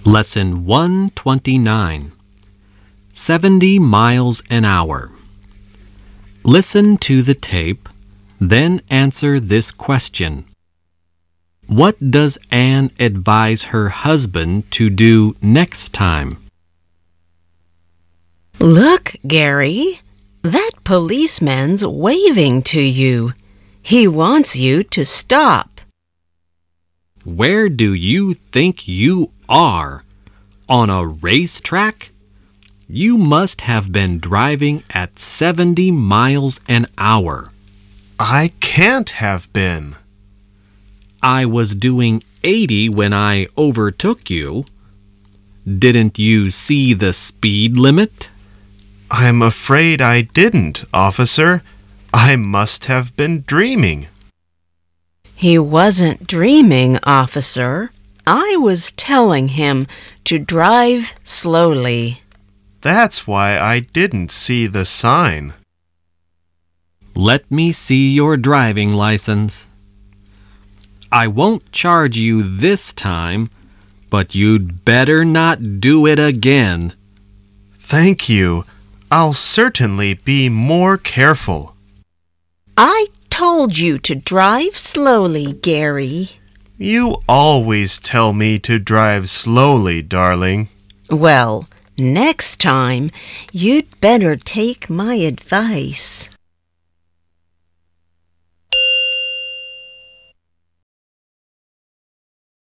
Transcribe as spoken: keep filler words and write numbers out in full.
Lesson one twenty-nine. seventy miles an hour. Listen to the tape, then answer this question. What does Anne advise her husband to do next time? Look, Gary, that policeman's waving to you. He wants you to stop. Where do you think you are? On a racetrack? You must have been driving at seventy miles an hour. I can't have been. I was doing eighty when I overtook you. Didn't you see the speed limit? I'm afraid I didn't, officer. I must have been dreaming. He wasn't dreaming, officer. I was telling him to drive slowly. That's why I didn't see the sign. Let me see your driving license. I won't charge you this time, but you'd better not do it again. Thank you. I'll certainly be more careful. I told you to drive slowly, Gary. You always tell me to drive slowly, darling. Well, next time, you'd better take my advice.